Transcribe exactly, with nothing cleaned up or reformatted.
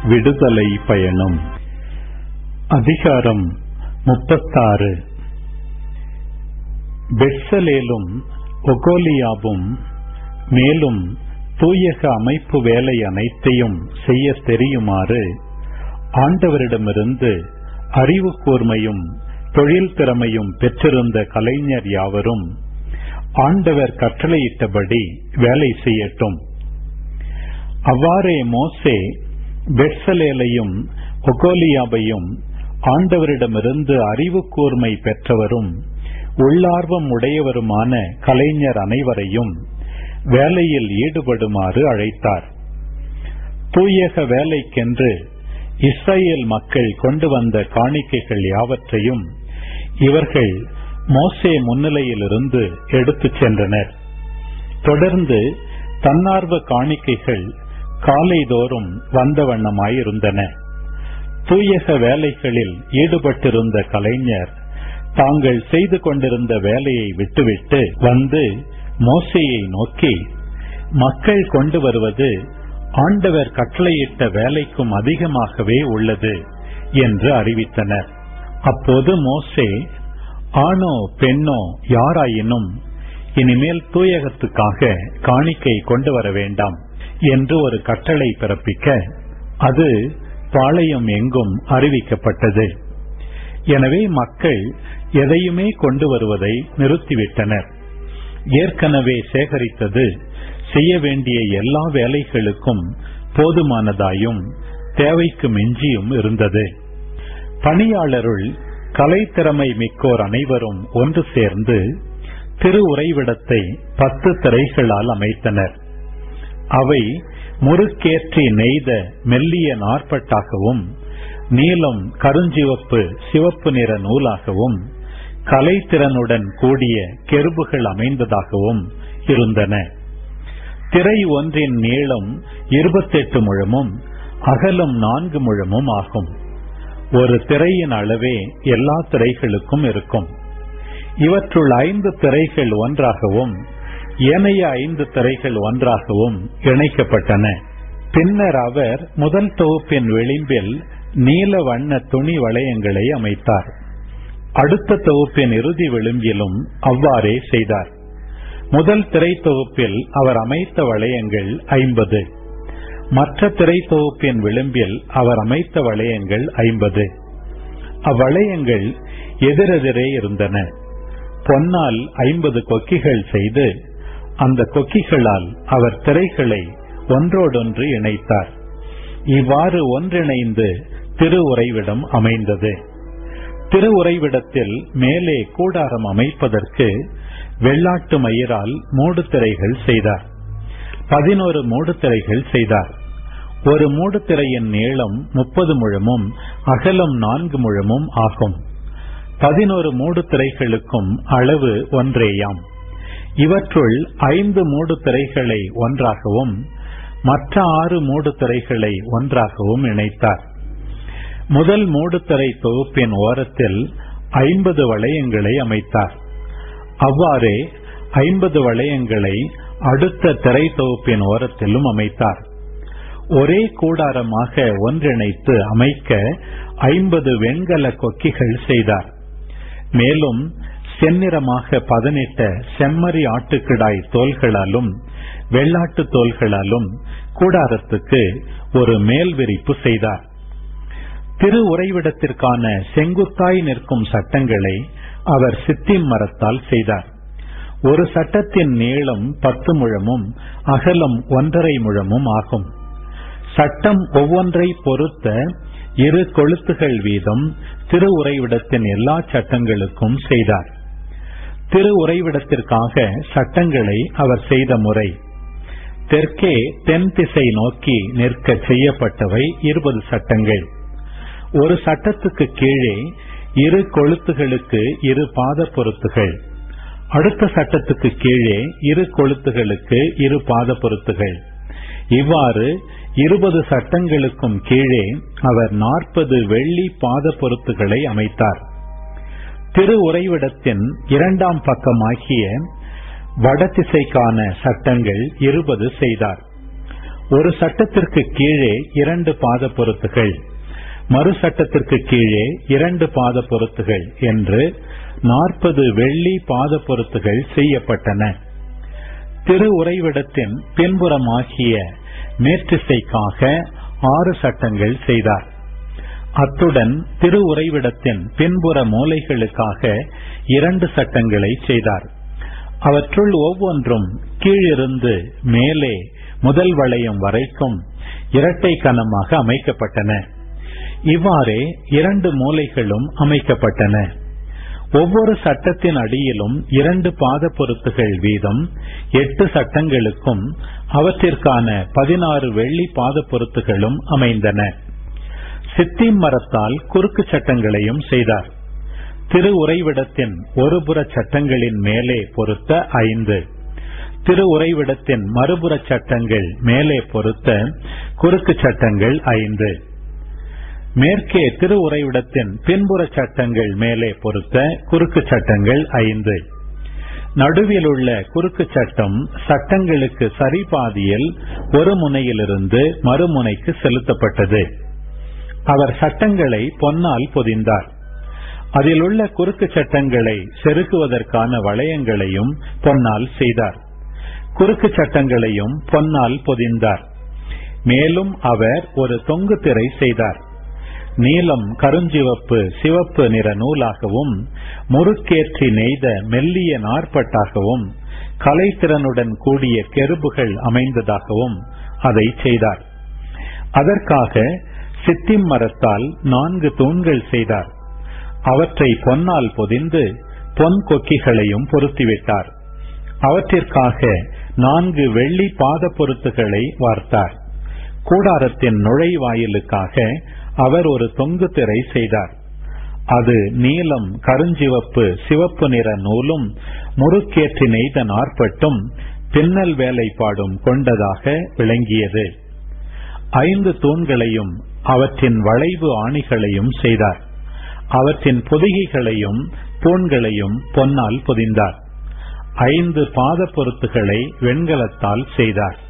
விடுதலை பயணம். அதிகாரம் முப்பத்தாறு. பெத்சலேலும் ஒகோலியாவும் மேலும் தூயக அமைப்பு வேலை அனைத்தையும் செய்ய தெரியுமாறு ஆண்டவரிடமிருந்து அறிவு கூர்மையும் தொழில் திறமையும் பெற்றிருந்த கலைஞர் யாவரும் ஆண்டவர் கட்டளையிட்டபடி வேலை செய்யட்டும். அவ்வாறே மோசே பெத்சலேலையும் ஒகோலியாவையும் ஆண்டவரிடமிருந்து அறிவு கூர்மை பெற்றவரும் உள்ளார்வம் உடையவருமான கலைஞர் அனைவரையும் வேலையில் ஈடுபடுமாறு அழைத்தார். தூயக வேலைக்கென்று இஸ்ரேல் மக்கள் கொண்டு வந்த காணிக்கைகள் யாவற்றையும் இவர்கள் மோசே முன்னிலையிலிருந்து எடுத்துச் சென்றனர். தொடர்ந்து தன்னார்வ காணிக்கைகள் காலைதோறும் வந்த வண்ணமாயிருந்தன. தூயக வேலைகளில் ஈடுபட்டிருந்த கலைஞர் தாங்கள் செய்து கொண்டிருந்த வேலையை விட்டுவிட்டு வந்து மோசேயை நோக்கி, மக்கள் கொண்டு வருவது ஆண்டவர் கட்டளையிட்ட வேலைக்கும் அதிகமாகவே உள்ளது என்று அறிவித்தனர். அப்போது மோசே, ஆணோ பெண்ணோ யாராயினும் இனிமேல் தூயகத்துக்காக காணிக்கை கொண்டு வர வேண்டாம் என்று ஒரு கட்டளை பிறப்பிக்க அது பாளையம் எங்கும் அறிவிக்கப்பட்டது. எனவே மக்கள் எதையுமே கொண்டு வருவதை நிறுத்திவிட்டனர். ஏற்கனவே சேகரித்தது செய்ய வேண்டிய எல்லா வேலைகளுக்கும் போதுமானதாயும் தேவைக்கு மிஞ்சியும் இருந்தது. பணியாளருள் கலைத்திறமை மிக்கோர் அனைவரும் ஒன்று சேர்ந்து திரு உறைவிடத்தை பத்து திரைகளால் அமைத்தனர். அவை முறுக்கேற்றி நெய்த மெல்லிய நாற்பட்டாகவும் நீலம் கருஞ்சிவப்பு சிவப்பு நிற நூலாகவும் கலைத்திறனுடன் கூடிய கெருபுகள் அமைந்ததாகவும் இருந்தன. திரை ஒன்றின் நீளம் இருபத்தெட்டு முழமும் அகலம் நான்கு முழமும் ஆகும். ஒரு திரையின் அளவே எல்லா திரைகளுக்கும் இருக்கும். இவற்றுள் ஐந்து திரைகள் ஒன்றாகவும் ஏனைய ஐந்து திரைகள் ஒன்றாகவும் இணைக்கப்பட்டன. பின்னர் அவர் முதல் தொகுப்பின் விளிம்பில் நீல வண்ண துணி வளையங்களை அமைத்தார். அடுத்த தொகுப்பின் இறுதி விளிம்பிலும் அவ்வாறே செய்தார். முதல் திரை தொகுப்பில் அவர் அமைத்த வளையங்கள் ஐம்பது. மற்ற திரை தொகுப்பின் விளிம்பில் அவர் அமைத்த வளையங்கள் ஐம்பது. அவ்வளையங்கள் எதிரெதிரே இருந்தன. பொன்னால் ஐம்பது கொக்கிகள் செய்து அந்த கொக்கிகளால் அவர் திரைகளை ஒன்றோடொன்று இணைத்தார். இவ்வாறு ஒன்றிணைந்து திரு உறைவிடம் அமைந்தது. திரு உறைவிடத்தில் மேலே கூடாரம் அமைப்பதற்கு வெள்ளாட்டு மயிரால் மூடு திரைகள் செய்தார். பதினோரு மூடு திரைகள் செய்தார். ஒரு மூடு திரையின் நீளம் முப்பது முழமும் அகலம் நான்கு முழமும் ஆகும். பதினோரு மூடு திரைகளுக்கும் அளவு ஒன்றேயாம். இவற்றுள் ஐந்து மூடு திரைகளை ஒன்றாகவும் மற்ற ஆறு மூடு திரைகளை ஒன்றாகவும் இணைத்தார். முதல் மூடு திரை தொகுப்பின் ஓரத்தில் ஐம்பது வளையங்களை அமைத்தார். அவ்வாறே ஐம்பது வளையங்களை அடுத்த திரை தொகுப்பின் ஓரத்திலும் அமைத்தார். ஒரே கூடாரமாக ஒன்றிணைத்து அமைக்க ஐம்பது வெண்கல கொக்கிகள் செய்தார். மேலும் செந்நிறமாக பதனிட்ட செம்மறி ஆட்டுக்கிடாய் தோல்களாலும் வெள்ளாட்டு தோல்களாலும் கூடாரத்துக்கு ஒரு மேல் விரிப்பு செய்தார். திரு உறைவிடத்திற்கான செங்குத்தாய் நிற்கும் சட்டங்களை அவர் சித்திம் மரத்தால் செய்தார். ஒரு சட்டத்தின் நீளம் பத்து முழமும் அகலம் ஒன்றரை முழமும் ஆகும். சட்டம் ஒவ்வொன்றை பொறுத்த இரு கொளுத்துகள் வீதம் திரு உறைவிடத்தின் எல்லா சட்டங்களுக்கும் செய்தார். திரு உறைவிடத்திற்காக சட்டங்களை அவர் செய்த முறை: தெற்கே தென் திசை நோக்கி நிற்க செய்யப்பட்டவை இருபது சட்டங்கள். ஒரு சட்டத்துக்கு கீழே இரு கொளுத்துகளுக்கு இரு பாத பொருத்துகள். அடுத்த சட்டத்துக்கு கீழே இரு கொளுத்துகளுக்கு இரு பாத பொருத்துகள். இவ்வாறு இருபது சட்டங்களுக்கும் கீழே அவர் நாற்பது வெள்ளி பாத பொருத்துகளை அமைத்தார். திரு உறைவிடத்தின் இரண்டாம் பக்கமாகிய வடதிசைக்கான சட்டங்கள் இருபது செய்தார். ஒரு சட்டத்திற்கு கீழே இரண்டு பாத பொருத்துகள், மறு சட்டத்திற்கு கீழே இரண்டு பாத பொருத்துகள் என்று நாற்பது வெள்ளி பாத பொருத்துகள் செய்யப்பட்டன. திரு உறைவிடத்தின் பின்புறமாகிய மேற்றிசைக்காக ஆறு சட்டங்கள் செய்தார். அத்துடன் திரு உறைவிடத்தின் பின்புற மூலைகளுக்காக இரண்டு சட்டங்களை செய்தார். அவற்றுள் ஒவ்வொன்றும் கீழிருந்து மேலே முதல் வளையம் வரைக்கும் இரட்டை கனமாக அமைக்கப்பட்டன. இவ்வாறே இரண்டு மூலைகளும் அமைக்கப்பட்டன. ஒவ்வொரு சட்டத்தின் அடியிலும் இரண்டு பாத பொருத்துகள் வீதம் எட்டு சட்டங்களுக்கும் அவற்றிற்கான பதினாறு வெள்ளி பாத பொருத்துகளும் அமைந்தன. சித்திம் மரத்தால் குறுக்கு சட்டங்களையும் செய்தார். திரு உறைவிடத்தின் ஒருபுற சட்டங்களின் மேலே பொருத்த ஐந்து, திரு உறைவிடத்தின் மறுபுற சட்டங்கள் மேலே பொருத்த குறுக்கு சட்டங்கள் ஐந்து, மேற்கே திரு உறைவிடத்தின் பின்புற சட்டங்கள் மேலே பொருத்த குறுக்கு சட்டங்கள் ஐந்து. நடுவில் உள்ள குறுக்கு சட்டம் சட்டங்களுக்கு சரிபாதியில் ஒரு முனையிலிருந்து மறுமுனைக்கு செலுத்தப்பட்டது. அவர் சட்டங்களை பொன்னால் பொதிந்தார். அதில் உள்ள குறுக்கு சட்டங்களை செருகுவதற்கான வளையங்களையும் பொன்னால் செய்தார். குறுக்கு சட்டங்களையும் பொன்னால் பொதிந்தார். மேலும் அவர் ஒரு தொங்கு திரை செய்தார். நீலம் கருஞ்சிவப்பு சிவப்பு நிற நூலாகவும் முறுக்கேற்றி நெய்த மெல்லிய நாற்பட்டாகவும் கலைத்திறனுடன் கூடிய கெருபுகள் அமைந்ததாகவும் அதை செய்தார். அதற்காக சித்திம் மரத்தால் நான்கு தூண்கள் செய்தார். அவற்றை பொன்னால் பொதிந்து பொன் கொக்கிகளையும் பொருத்திவிட்டார். அவற்றிற்காக நான்கு வெள்ளி பாத பொருத்துகளை வார்த்தார். கூடாரத்தின் நுழைவாயிலுக்காக அவர் ஒரு தொங்கு திரை செய்தார். அது நீலம் கருஞ்சிவப்பு சிவப்பு நிற நூலும் முறுக்கேற்றி நெய்த நாற்பட்டும் பின்னல் வேலைப்பாடும் கொண்டதாக விளங்கியது. ஐந்து தூண்களையும் அவற்றின் வளைவு ஆணிகளையும் செய்தார். அவற்றின் பொதிகைகளையும் தூண்களையும் பொன்னால் பொதிந்தார். ஐந்து பாத பொருத்துகளை வெண்கலத்தால் செய்தார்.